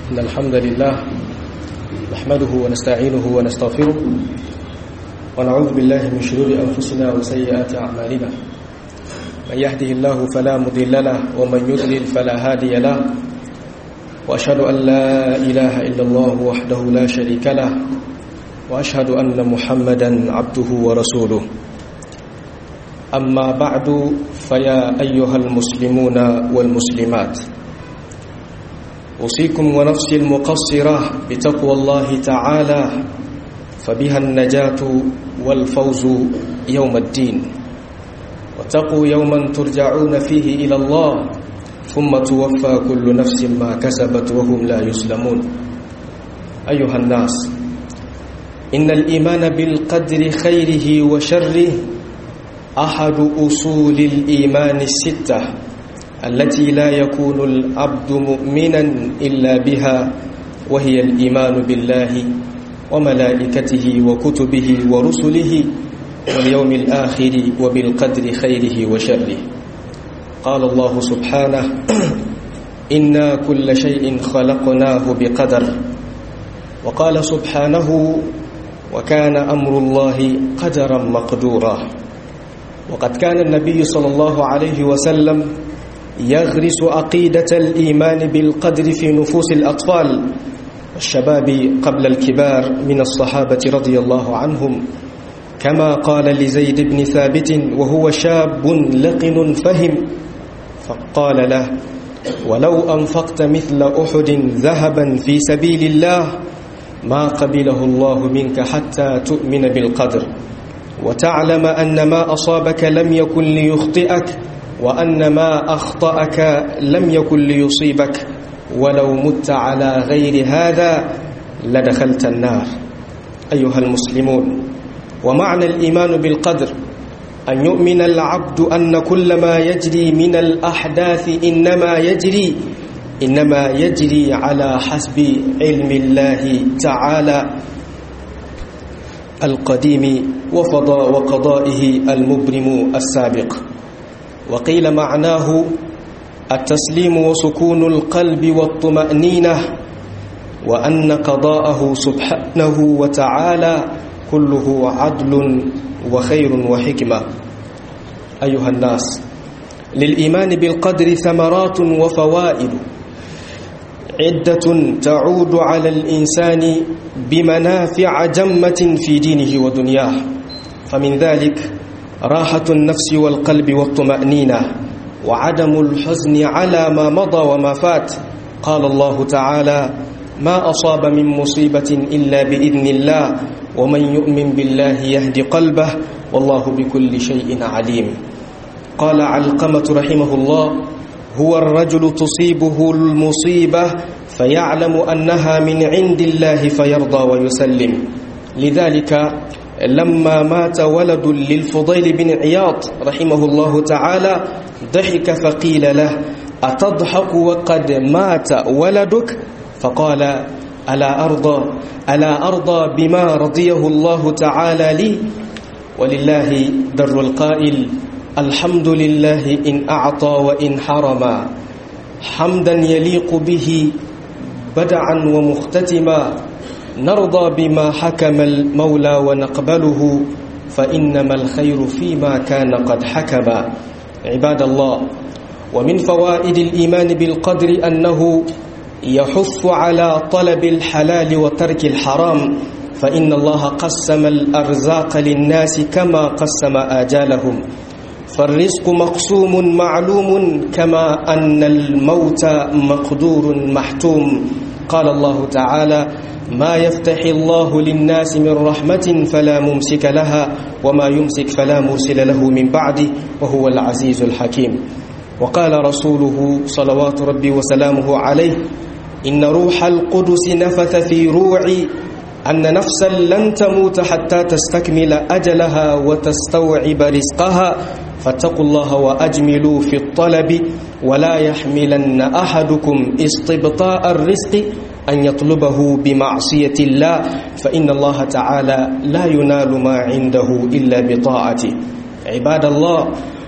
إن الحمد لله نحمده ونستعينه ونستغفره ونعوذ بالله من شرور أنفسنا وسيئات أعمالنا من يهده الله فلا مضل له ومن يضلل فلا هادي له وأشهد أن لا إله إلا الله وحده لا شريك له وأشهد أن محمدا عبده ورسوله أما بعد فيا أيها المسلمون والمسلمات أوصيكم ونفسي المقصرة بتقوى الله تعالى فبها النجاة والفوز يوم الدين واتقوا يوما ترجعون فيه إلى الله ثم توفى كل نفس ما كسبت وهم لا يظلمون. أيها الناس، إن الإيمان بالقدر خيره وشره أحد أصول الإيمان الستة التي لا يكون العبد مؤمنا إلا بها، وهي الإيمان بالله وملائكته وكتبه ورسله واليوم الآخر وبالقدر خيره وشره. قال الله سبحانه: إنا كل شيء خلقناه بقدر. وقال سبحانه: وكان أمر الله قدرا مقدورا. وقد كان النبي صلى الله عليه وسلم يغرس عقيدة الإيمان بالقدر في نفوس الأطفال والشباب قبل الكبار من الصحابة رضي الله عنهم، كما قال لزيد بن ثابت وهو شاب لقن فهم، فقال له: ولو أنفقت مثل أحد ذهبا في سبيل الله ما قبله الله منك حتى تؤمن بالقدر وتعلم أن ما أصابك لم يكن ليخطئك وأن ما أخطأك لم يكن ليصيبك ولو مت على غير هذا لدخلت النار. أيها المسلمون، ومعنى الإيمان بالقدر أن يؤمن العبد أن كل ما يجري من الأحداث إنما يجري على حسب علم الله تعالى القديم وقضائه المبرم السابق. وقيل معناه التسليم وسكون القلب والطمأنينة، وأن قضاءه سبحانه وتعالى كله عدل وخير وحكمة. أيها الناس، للإيمان بالقدر ثمرات وفوائد عدة تعود على الإنسان بمنافع جمة في دينه ودنياه، فمن ذلك راحة النفس والقلب والطمأنينة وعدم الحزن على ما مضى وما فات. قال الله تعالى: ما أصاب من مصيبة إلا بإذن الله ومن يؤمن بالله يهدي قلبه والله بكل شيء عليم. قال علقمة رحمه الله: هو الرجل تصيبه المصيبة فيعلم أنها من عند الله فيرضى ويسلم. لذلك لما مات ولد للفضيل بن عياض رحمه الله تعالى ضحك فقيل له: أتضحك وقد مات ولدك؟ فقال: ألا أرضى بما رضيه الله تعالى لي؟ ولله در القائل: الحمد لله إن أعطى وإن حرما، حمدا يليق به بدعا ومختتما، نرضى بما حكم المولى ونقبله، فإنما الخير فيما كان قد حكما. عباد الله، ومن فوائد الإيمان بالقدر أنه يحث على طلب الحلال وترك الحرام، فإن الله قسم الأرزاق للناس كما قسم آجالهم، فالرزق مقسوم معلوم كما أن الموت مقدور محتوم. قال الله تعالى: ما يفتح الله للناس من رحمة فلا ممسك لها وما يمسك فلا مرسل له من بعده وهو العزيز الحكيم. وقال رسوله صلوات ربي وسلامه عليه: إن روح القدس نفث في روعي أن نفسا لن تموت حتى تستكمل أجلها وتستوعب رزقها، فاتقوا الله وأجملوا في الطلب ولا يحملن أحدكم استبطاء الرزق أن يطلبه بمعصية الله، فإن الله تعالى لا ينال ما عنده إلا بطاعته. عباد الله،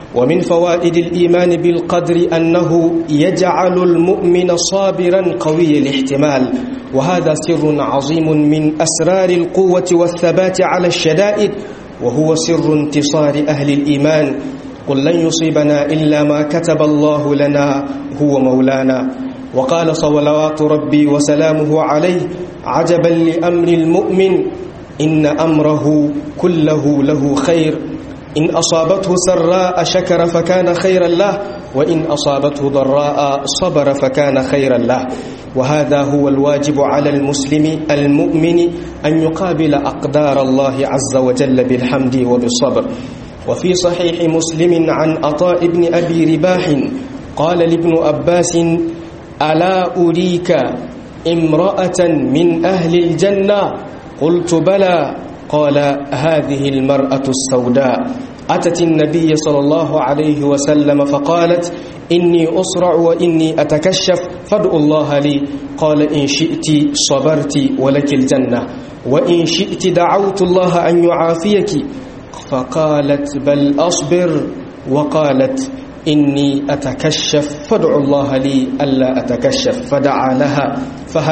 ومن فوائد الإيمان بالقدر أنه يجعل المؤمن صابرا قوي الاحتمال، وهذا سر عظيم من أسرار القوة والثبات على الشدائد، وهو سر انتصار أهل الإيمان. قل لن يصيبنا إلا ما كتب الله لنا هو مولانا. وقال صلوات ربي وسلامه عليه: عجبا لأمر المؤمن إن أمره كله له خير، إن أصابته سراء شكر فكان خيرا له، وإن أصابته ضراء صبر فكان خيرا له. وهذا هو الواجب على المسلم المؤمن أن يقابل أقدار الله عز وجل بالحمد وبالصبر. وفي صحيح مسلم عن عطاء بن أبي رباح قال لابن عباس: ألا أريك امرأة من أهل الجنة؟ قلت: بلى. قال: هذه المرأة السوداء أتت النبي صلى الله عليه وسلم فقالت: إني أسرع وإني أتكشف فادعوا الله لي. قال: إن شئت صبرت ولك الجنة، وإن شئت دعوت الله أن يعافيك. فقالت: بل أصبر. وقالت: إني أتكشف فادعوا الله لي ألا أتكشف. فدعا لها.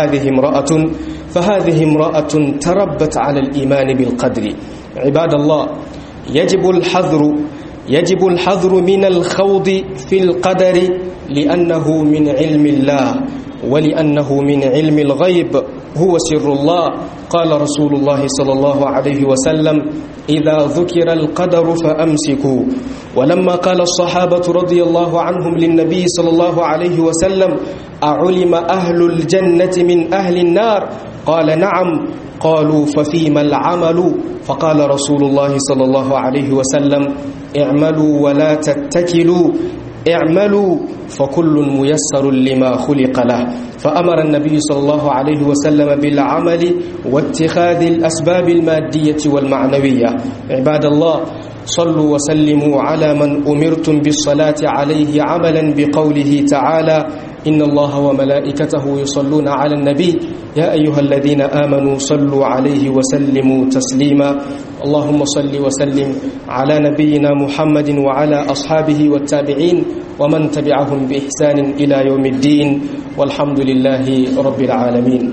فهذه امرأة تربت على الإيمان بالقدر. عباد الله، يجب الحذر من الخوض في القدر، لأنه من علم الله، ولأنه من علم الغيب، هو سر الله. قال رسول الله صلى الله عليه وسلم: إذا ذكر القدر فأمسكوا. ولما قال الصحابة رضي الله عنهم للنبي صلى الله عليه وسلم: أعلم أهل الجنة من أهل النار؟ قال: نعم. قالوا: ففيما العمل؟ فقال رسول الله صلى الله عليه وسلم: اعملوا ولا تتكلوا، اعملوا فكل ميسر لما خلق له. فأمر النبي صلى الله عليه وسلم بالعمل واتخاذ الأسباب المادية والمعنوية. عباد الله، صلوا وسلموا على من أمرتم بالصلاة عليه عملا بقوله تعالى: إن الله وملائكته يصلون على النبي يا أيها الذين آمنوا صلوا عليه وسلموا تسليما. اللهم صل وسلم على نبينا محمد وعلى أصحابه والتابعين ومن تبعهم بإحسان إلى يوم الدين، والحمد لله رب العالمين.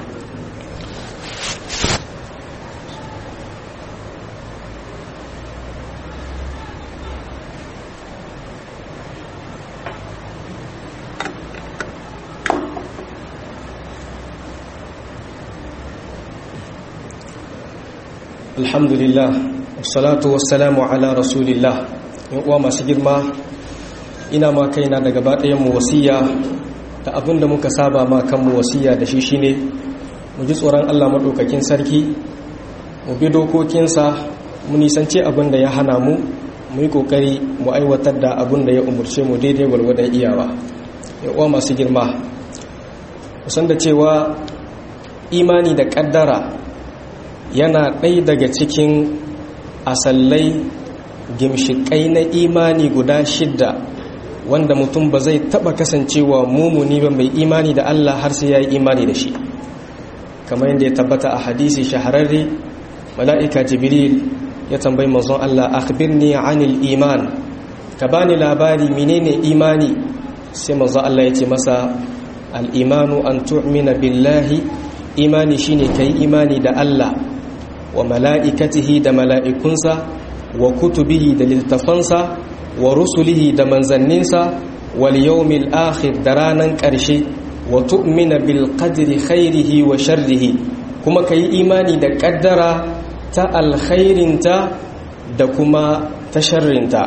Alhamdulillah, wassalatu wassalamu ala rasulillah. Uwa masu girma, ina ma kaina da gaba ɗayan mu wasiya da abin da muka saba ma kanmu wasiya da shi shine mu ji tsoron Allah madaukakin sarki, mu bi dokokinsa, mu nisance abin da ya hana mu, mu yi kokari mu aiwatar da abin da ya umurce mu daidai gwargwadon iyawa. Uwa masu girma, kusan da cewa imani da kaddara yana ɗaya daga cikin asallai gimshiƙai na imani guda 6 wanda mutum ba zai taɓa kasancewa mumuni ba mai imani da Allah har sai ya yi imani da shi, kamar yadda ya tabbata a hadisi shahararre. mala'ika jibril ya tambayi manzon Allah: akhbirni anil iman, ka bani labari menene imani. sai manzon Allah ya ce masa: al-imanu an tu'mina billahi, imani shine kai imani da Allah, wa mala'ikatihi da mala'ikunsa, wa kutubihi da littafansa, wa rusulihi da manzanninsa, wal yawmil akhir da ranan ƙarshe, wa tu'mina bil qadri khairihi wa sharrihi, kuma kai imani da ƙaddara ta alkhairinta da kuma ta sharrinta.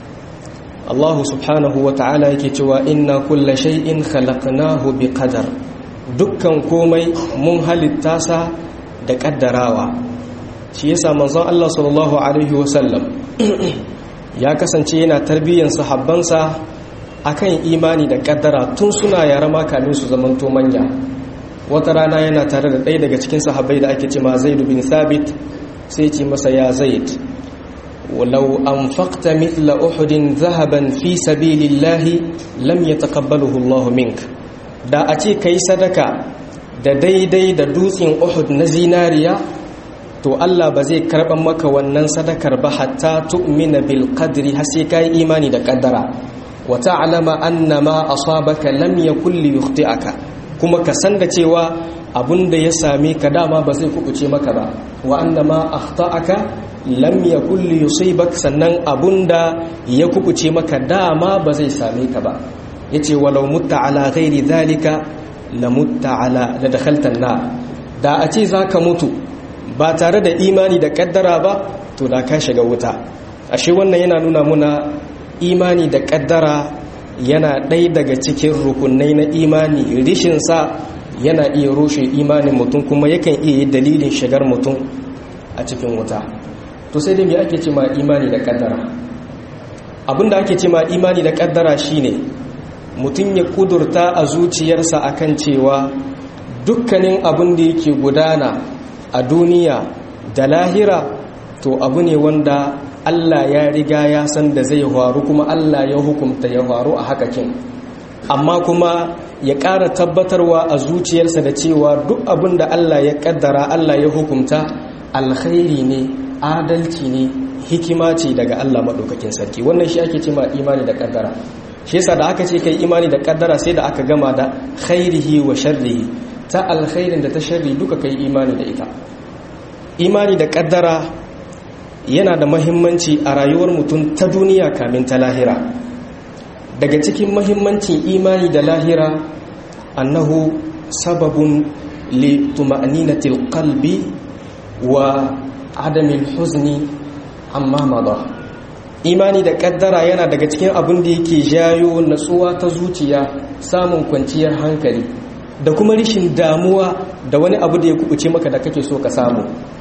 Allah subhanahu wa ta'ala yake cewa: inna kulla shay'in khalaqnahu bi qadar, dukkan komai mun halitta sa da ƙaddarawa. shi yasa manzon Allah sallallahu alaihi wasallam ya kasance yana tarbiyyar sahabbansa akan imani da kaddara tun suna yara ma kamin su zamanto manya. wata rana yana tare da ɗaya daga cikin sahabbai da ake cewa Zaid bin Thabit, sai ce masa: ya Zaid, walau anfaqta mithla uhudin dhahaban fi sabilillahi lam yataqabbaluhu Allah mink. da a ce kai sadaka da daidai da dutsen Uhud na zinariya, to Allah ba zai karban maka wannan sadakar ba hatta tu'mina bil qadri har sai kai imani da kaddara wa ta'lama anna ma asabaka lam yakul li yukhti'aka kuma ka san da cewa abunda ya same ka dama ba zai kubuce maka ba wa anna ma akhta'aka lam yakul li yusibak sannan abunda ya kubuce maka dama ba zai same ka ba yace walau mutta ala ghairi dhalika la mutta ala la dakhalta an-nar da a ce zaka mutu ba tare da imani da kaddara ba to da ka shiga wuta ashe wannan yana nuna muna imani da kaddara yana ɗaya daga cikin rukunai na imani rishin sa yana iya rushe imanin mutum kuma yakan iya yi dalilin shigar mutum a cikin wuta to sai dai me ake ce ma imani da kaddara abinda ake ce ma imani da kaddara shine mutum ya kudurta a zuciyarsa akan cewa dukkanin abin da yake gudana a duniya da lahira to abu ne wanda Allah ya riga ya san da zai faru kuma Allah ya hukunta ya faru a hakakin amma kuma ya ƙara tabbatarwa a zuciyarsa da cewa duk abin da Allah ya kaddara Allah ya hukunta alkhairi ne adalci ne hikima ce daga Allah madaukakin sarki wannan shi ake cewa imani da kaddara shi yasa da aka ce kai imani da kaddara sai da aka gama da khairihi wa sharrihi ta alkhairin da ta sharri duka kai imani da ita imani da kaddara yana da muhimmanci a rayuwar mutum ta duniya kamin ta lahira daga cikin muhimmancin imani da lahira annahu sababun li tuma'ninatil qalbi wa adamil huzni amma madha imani da kaddara yana daga cikin abin da yake jayo natsuwa ta zuciya samun kwanciyar hankali da kuma rishin damuwa da wani abu da ya kubuce maka da kake so ka samu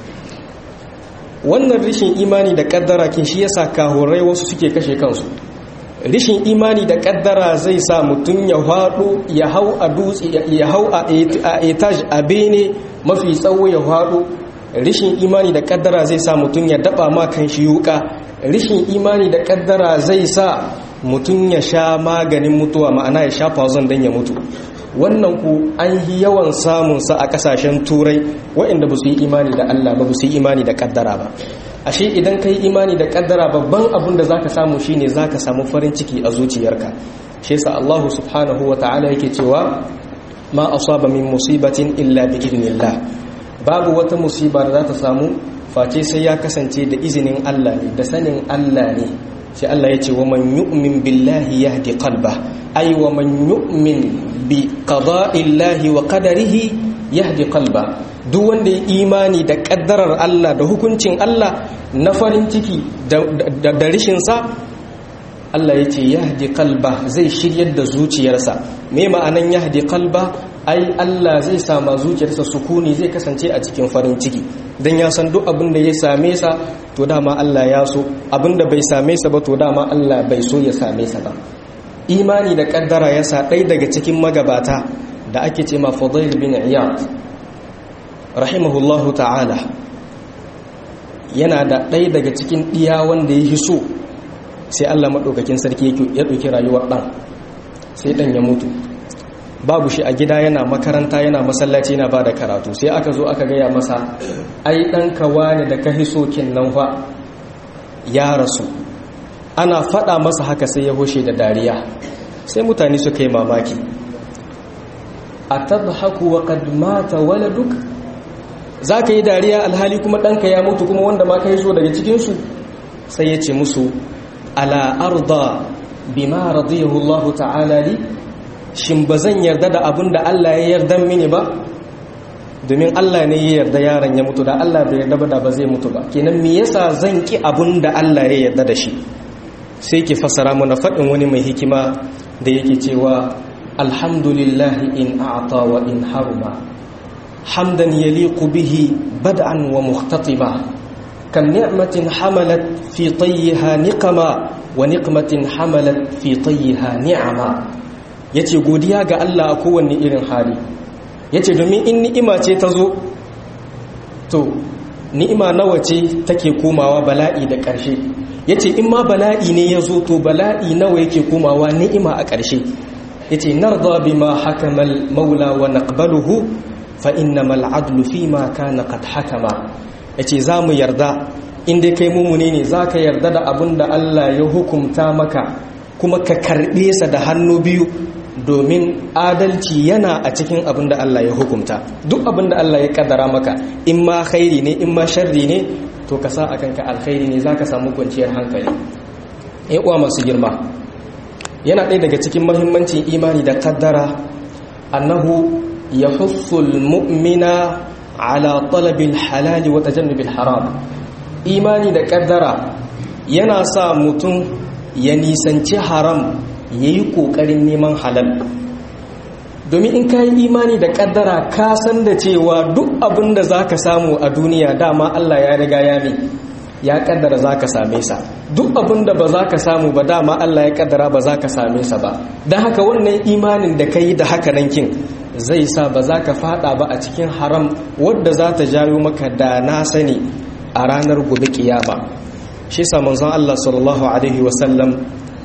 wannan rishin imani da kaddara kin shi yasa kahurai wasu suke kashe kansu rishin imani da kaddara zai sa mutum ya hado ya hau a dutse ya hau a etage a bene mafi tsawo ya hado rishin imani da kaddara zai sa mutum ya daba ma kan shi yuka rishin imani da kaddara zai sa mutum ya sha maganin mutuwa ma'ana ya sha poison dan ya mutu wannan ku an yi yawan samun sa a kasashen turai waɗanda ba su yi imani da Allah ba su yi imani da kaddara ba ashe idan kai imani da kaddara babban abin da zaka samu shine zaka samu farin ciki a zuciyarka shi yasa Allah subhanahu wataala yake cewa ma asaba min musibatin illa bi idnillah babu wata musiba da za ta samu face sai ya kasance da izinin Allah ne da sanin Allah ne sai Allah ya ce wa man yu'min billahi yahdi qalbah ay wa man yu'min bi qada'illahi wa qadarihi yahdi qalbah duk wanda ya imani da kaddarar Allah da hukuncin Allah na farin ciki da rishin sa Allah ya ce yahdi qalbah zai shiryar da zuciyarsa me ma'anan yahdi qalbah ai Allah zai sama zuciyarsa sukuni zai kasance a cikin farin ciki dan ya san duk abin da ya same sa to dama Allah ya so abin da bai same sa ba to dama Allah bai so ya same sa ba imani da kaddara yasa ɗaya daga cikin magabata da ake ce ma Fudail bin Iyad rahimahullahu ta'ala yana da ɗaya daga cikin ɗiya wanda ya so sai Allah madaukakin sarki ya ɗauki rayuwar ɗan sai ɗan ya mutu babu shi a gida yana makaranta yana masallaci yana bada karatu sai aka zo aka gaya masa ai ɗanka wani da ka hiso nan fa ya rasu ana faɗa masa haka sai ya hoshe da dariya sai mutane suka yi mamaki atadhaku wa qad mata waladuk zaka yi dariya alhali kuma ɗanka ya mutu kuma wanda ma ka hiso daga cikin su sai ya ce musu ala arda bima radiyahu Allah ta'ala li shin ba zan yarda da abin da Allah ya yarda mini ba domin Allah ne ya yarda yaron ya mutu da Allah bai yarda ba da ba zai mutu ba kenan me yasa zan ki abin da Allah ya yarda da shi sai ki fasara mana fadin wani mai hikima da yake cewa alhamdulillah in a'ta wa in haruma hamdan yaliqu bihi bad'an wa muhtatiba kam ni'matin hamalat fi tayyiha niqama wa niqmatin hamalat fi tayyiha ni'ama yace godiya ga Allah a kowanne irin hali yace domin in ni'ima ce ta zo to ni'ima nawa ce take komawa bala'i da ƙarshe yace in ma bala'i ne ya zo to bala'i nawa yake komawa ni'ima a ƙarshe yace narda bima hakama al-maula wa naqbaluhu fa innamal adlu fima kana qad hakama yace za mu yarda in dai kai mumuni ne za ka yarda da abin da Allah ya hukumta maka kuma ka karɓe sa da hannu biyu, domin adalci yana a cikin abin da Allah ya hukumta. Duk abin da Allah ya kaddara maka, in ma khairi ne in ma sharri ne, to ka sa akan ka alkhairi ne, za ka samu kwanciyar hankali. uwa masu girma, yana ɗaya daga cikin mahimmancin imani da kaddara annahu yahussul mu'mina ala talabil halali wa tajannubil haram. Imani da kaddara yana sa mutum ya nisanci haram, ya yi ƙoƙarin neman halal. Domin in ka yi imani da kaddara ka san da cewa duk abin da za ka samu a duniya dama Allah ya riga ya kaddara za ka same sa. Duk abin da ba za ka samu ba dama Allah ya kaddara ba za ka same sa ba. Don haka wannan imanin da ka yi da haka nan kin zai sa ba za ka fada ba a cikin haram wadda za ta jawo maka da na sani a ranar gobe kiyama. Shi sa manzon Allah sallallahu alaihi wasallam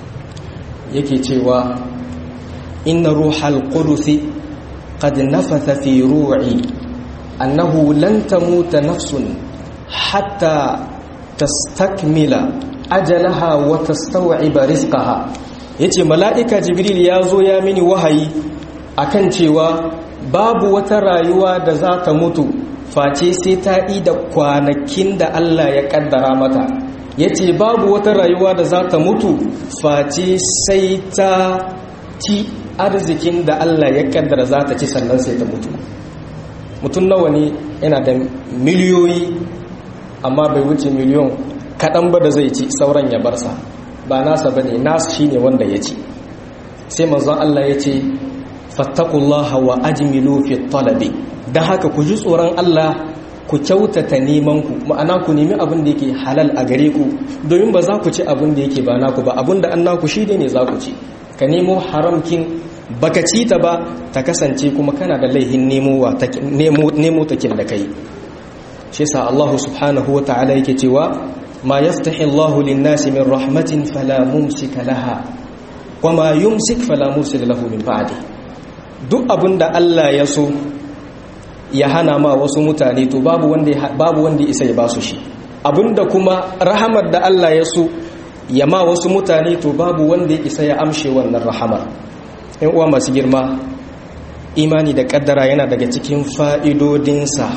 yake cewa inna ruhal qudus qad nafatha fi ru'i annahu lan tamuta nafsun hatta tastakmila ajalaha wa tastaw'iba rizqaha. Yace mala'ika jibril ya zo ya mini wahayi akan cewa babu wata rayuwa da za ta mutu face sai ta yi da kwanakin da Allah ya kaddara mata. Yace babu wata rayuwa da za ta mutu face sai ta ci arzikin da Allah ya kaddara za ta ci sannan sai ta mutu. Mutum nawa ne yana da miliyoyi amma bai wuce miliyon kaɗan ba da zai ci sauran ya barsa, ba nasa bane, nasu shine wanda ya ci. Sai manzon Allah ya ce fattaqullaha wa ajmilu fi talabi. Dan haka ku ji tsoron Allah, ku kyautata neman ku, ma'ana ku nemi abin da yake halal a gare ku, domin ba za ku ci abin da yake ba naku ba, abin da an naku shi ne za ku ci. Ka nemo haramkin baka ci ta ba ta kasance kuma kana da laihin nemo takin da kai. Shi yasa Allah subhanahu wa ta'ala yake cewa ma yaftahi Allahu lin-nasi min rahmatin fala mumsika laha wa ma yumsik fala mursila lahu min ba'di. Duk abinda Allah ya so ya hana ma wasu mutane to babu wanda isa ya ba su shi. Abinda kuma rahamar da Allah ya so ya ma wasu mutane to babu wanda ya isa ya amshe wannan rahamar. Ɗan uwa masu girma, imani da kaddara yana daga cikin fa'idodinsa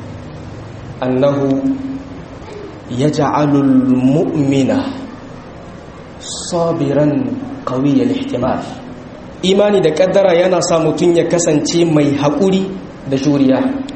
annahu yaj'alul mu'mina sabiran qawiyyal ihtimal. Imani da kaddara yana sa mutum ya kasance mai haƙuri da juriya.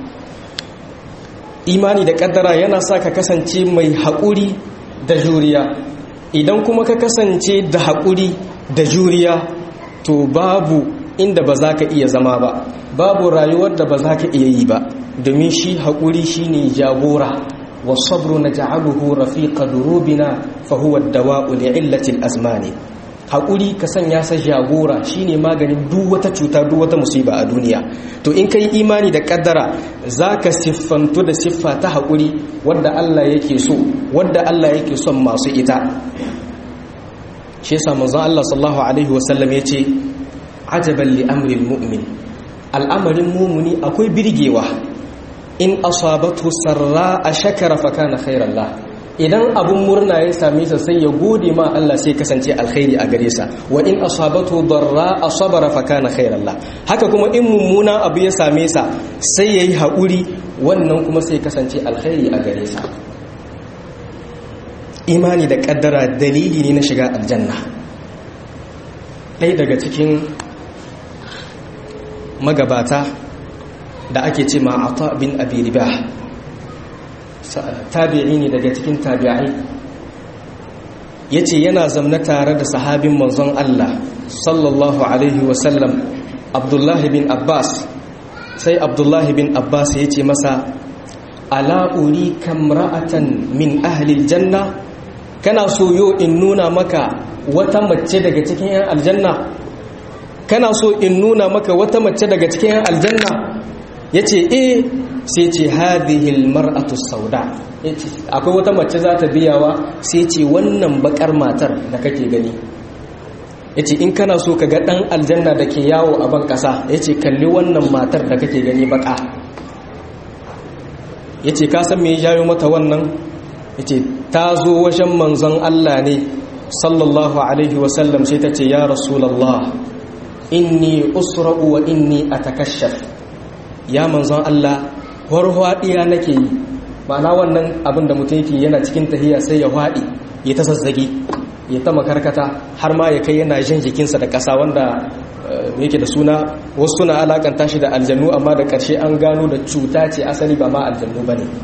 Imani da kaddara yana sa ka kasance mai haƙuri da juriya. Idan kuma ka kasance da haƙuri da juriya, to babu inda ba za ka iya zama ba, babu rayuwar da ba za ka iya yi ba, domin shi haƙuri shi ne jagora. wasabru na ja'aluhu rafiqa durubina fa huwa ad-dawa'u li'illatil azmani. Haƙuri ka sanya sa jagora shine maganin duk wata cuta, duk wata musiba a duniya. To in kai imani da kaddara zaka siffantu da siffa ta haƙuri wanda Allah yake so, wanda Allah yake son masu ita. Shi yasa manzon Allah sallallahu alaihi wasallam yace ajaban li amril mu'min. Al'amarin mumuni akwai birgewa. In asabatu sarra shakara fa kana khairan lah. Idan abun murna ya same sa sai ya gode ma Allah, sai kasance alkhairi a gare sa. Wa in asabatu darra sabara fa kana khairan lah. Haka kuma in mummuna abu ya same sa sai yayi haƙuri, wannan kuma sai kasance alkhairi a gare sa. Imani da kaddara dalili ne na shiga aljanna. Ɗaya daga cikin magabata da ake ce ma Ata bin Abi Ribah, tabi'i ne daga cikin tabi'ai, yace yana zamna tare da sahabin manzon Allah sallallahu alaihi wasallam Abdullah bin Abbas. Sai Abdullah bin Abbas yace masa ala uri kamra'atan min ahli aljanna, kana so yo in nuna maka wata mace daga cikin yan aljanna? Kana so in nuna maka wata mace daga cikin yan aljanna? Yace sai ce hadhihi almar'atu sauda. Yace akwai wata mace za ta biyawa, sai ce wannan bakar matar da kake gani. Yace in kana so ka ga dan aljanna da ke yawo a ban kasa, yace kalli wannan matar da kake gani baka. yace ka san me ya jayo mata wannan, yace ta zo wajen manzon Allah ne sallallahu alaihi wasallam sai ta ce ya rasulullah inni usra'u wa inni atakashaf, ya manzon Allah warwadiya nake yi. ma'ana wannan abin da mutum yake yana cikin tahiyya sai ya wadi ya ta zazzage ya ta makarkata har ma ya kai yana jin jikinsa da ƙasa, wanda yake da suna wasu suna alakanta shi da aljannu, amma da ƙarshe an gano da cuta ce asali ba ma aljannu ba ne.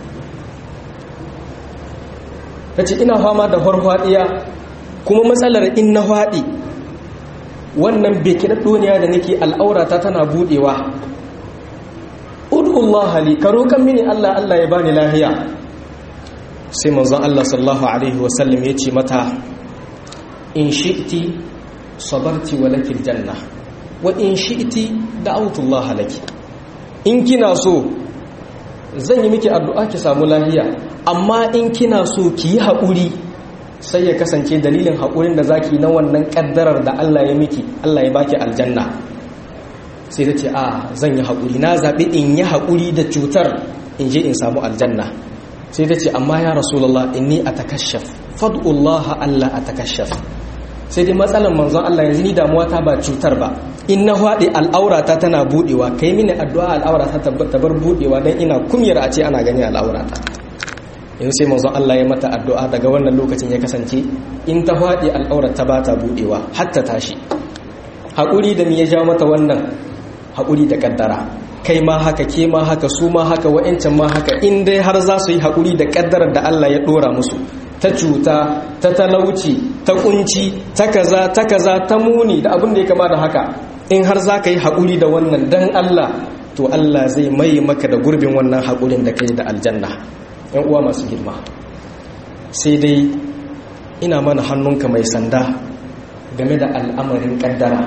ta ce ina fama da farfadiya kuma matsalar in na faɗi wannan bai kiɗaɗɗoniya da nake al'aurata tana buɗewa. ud'ullaha li ka roƙan mini Allah ya bani lahiya. sai manzon Allah sallallahu alaihi wasallam ya ce mata in shi'ti sabarti wa lakil janna wa in shi'ti da'awtullaha laki, in kina so zan yi miki addu'a ki samu lahiya, amma in kina so ki yi haƙuri sai ya kasance dalilin haƙurin da zaki na wannan ƙaddarar da Allah ya miki, Allah ya baki aljanna. sai ta ce zan yi haƙuri, na zaɓi in yi haƙuri da cutar in je in samu aljanna. sai ta ce amma ya rasulullah inni atakashaf fad'ullaha Allah atakashaf. sai dai matsalan manzon Allah yanzu ni damuwa ta ba cutar ba, in na haɗe al'aurata tana buɗewa, kai mini addu'a al'aurata ta bar buɗewa don ina kumyar a ce ana gani al'aurata. yanzu sai manzon Allah ya mata addu'a, daga wannan lokacin ya kasance in ta haɗe al'aurata ba ta buɗewa hatta tashi. haƙuri da mi ya ja mata wannan? haƙuri da ƙaddara. kai ma haka, ke ma haka, su ma haka, wa'ancan ma haka, in dai har za su yi haƙuri da ƙaddarar da Allah ya ɗora musu, ta cuta, ta talauci, ta kunci, ta kaza, ta muni da abin da ya kama da haka, in har za ka yi haƙuri da wannan dan Allah, to Allah zai mai maka da gurbin wannan haƙurin da kai da aljanna. ‘yan uwa masu girma, sai dai ina mana hannunka mai sanda game da al'amarin ƙaddara.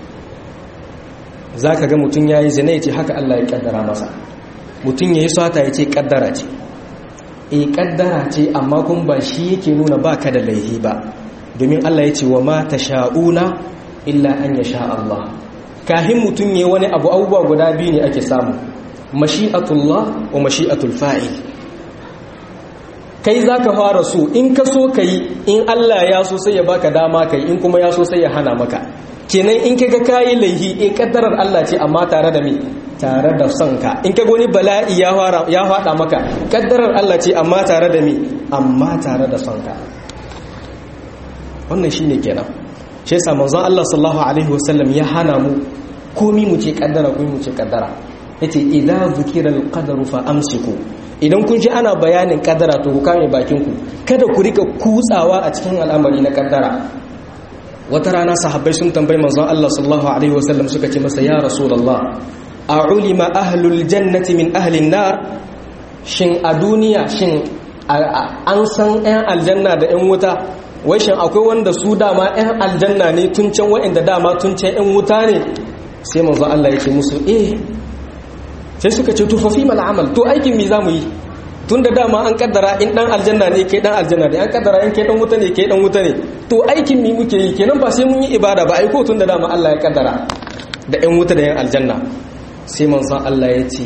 za ka ga mutum ya yi zina ya ce haka Allah ya ƙaddara masa, mutum ya yi sata ya ce ƙaddara ce. ƙaddara ce, amma kun ba shi yake nuna ba ka da laihi ba, domin Allah ya ce wa ma ta sha'una illa an ya sha Allah. kahin mutum ya wani abubuwa guda biyu ne ake samu, mashi'atullah wa mashi'atul fa'il. kai za ka fara so, in ka so ka yi, in Allah ya so sai ya baka dama ka yi, in kuma ya so sai ya hana maka. kenan in kaga kayi laihi, kaddarar Allah ce, amma tare da me? tare da son ka. in kaga wani bala'i ya fada maka, kaddarar Allah ce, amma tare da me? amma tare da son ka. wannan shine kenan. shi yasa manzon Allah sallallahu alaihi wasallam ya hana mu komi mu ce kaddara, komi mu ce kaddara. yace idza zukira al-qadaru fa amsiku, idan kun ji ana bayanin kaddara to ku kame bakin ku, kada ku rika kutsawa a cikin al'amari na kaddara. wata rana sahabbai sun tambayi manzon Allah sallallahu alaihi wasallam, suka ce masa ya rasulullah a'ulima ahlul jannati min ahlin nar, shin a duniya shin an san ɗan aljanna da ɗan wuta? wai shin akwai wanda su dama ɗan aljanna ne tun can, waɗanda dama tun can ɗan wuta ne? sai manzon Allah ya ce musu sai suka ce tufafi mal amal, to aikin mi zamu yi? tun da dama an kaddara in dan aljanna ne kai dan aljanna ne, an kaddara in kai dan wuta ne kai dan wuta ne, to aikin mi muke yi kenan? ba sai mun yi ibada ba, aiko tun da dama Allah ya kaddara da ɗan wuta da ɗan aljanna. sai manzon Allah ya ce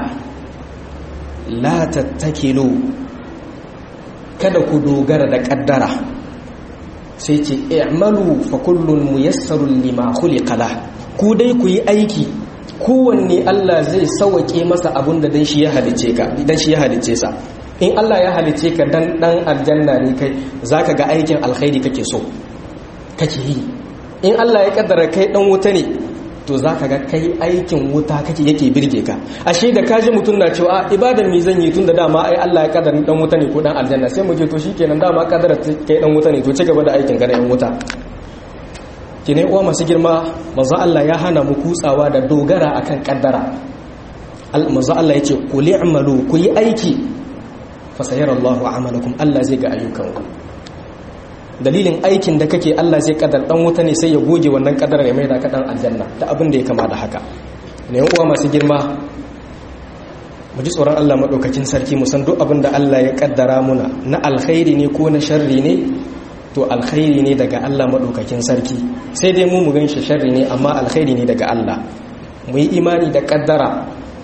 la tattakilu, kada ku dogara da kaddara. sai ce i'malu fa kullun muyassarun lima khuliqa la, ku dai ku yi aiki, kowanne Allah zai sauke masa abun da dan shi ya halice ka, dan shi ya halice sa. in Allah ya halice ka dan aljanna ne kai, zaka ga aikin alkhairi kake so kake yi. in Allah ya kaddara kai dan wuta ne, to zaka ga kai aikin wuta kake yake birge ka. ashe da kaji mutun na cewa ibadan mi zan yi tun da dama ai Allah ya kaddara dan wuta ne ko dan aljanna, sai mu je to shikenan dama kaddara kai dan wuta ne, to ci gaba da aikin ka na yan wuta. kine uwa masu girma, manzo Allah ya hana mu kutsawa da dogara akan kaddara. manzo Allah yace qul i'malu, ku yi aiki, fa sayarallahu a'malakum, Allah zai ga ayyukanku. dalilin aikin da kake Allah zai kaddar dan wuta ne, sai ya goge wannan kaddara ya maida ka dan aljanna da abin da ya kama da haka. ne uwa masu girma, mu ji tsoron Allah madaukakin sarki, mu san duk abin da Allah ya kaddara muna na alkhairi ne ko na sharri ne, to alkhairi ne daga Allah madaukakin sarki. sai dai mu ganshi sharri ne, amma alkhairi ne daga Allah. mu yi imani da kaddara,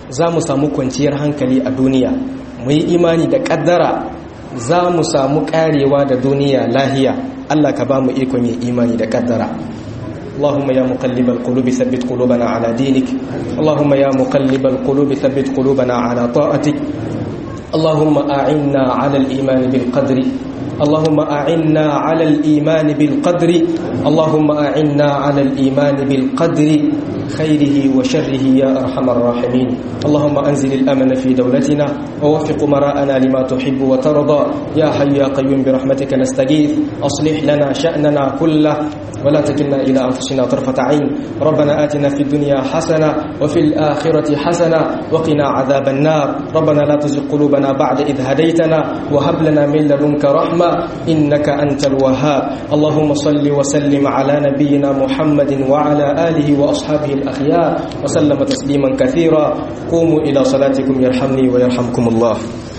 za mu samu kwanciyar hankali a duniya, mu yi imani da kaddara za mu samu karewa da duniya lahiya. Allah ka ba mu ikon yin imani da kaddara. اللهم يا مقلب القلوب ثبت قلوبنا على دينك. اللهم يا مقلب القلوب ثبت قلوبنا على طاعتك. اللهم أعنا على الإيمان بالقدر. اللهم أعنا على الإيمان بالقدر. اللهم أعنا على الإيمان بالقدر خيره وشره يا أرحم الراحمين. اللهم أنزل الأمن في دولتنا ووفق مراءنا لما تحب وترضى. يا حي يا قيوم برحمتك نستغيث. أصلح لنا شأننا كله ولا تكلنا إلى أنفسنا طرفة عين. ربنا آتنا في الدنيا حسنة وفي الآخرة حسنة وقنا عذاب النار. ربنا لا تزغ قلوبنا بعد إذ هديتنا وهب لنا من لدنك رحمة إنك أنت الوهاب. اللهم صل وسلم على نبينا محمد وعلى آله وأصحابه الأخيار وسلم تسليما كثيرا. قوموا إلى صلاتكم يرحمني ويرحمكم الله.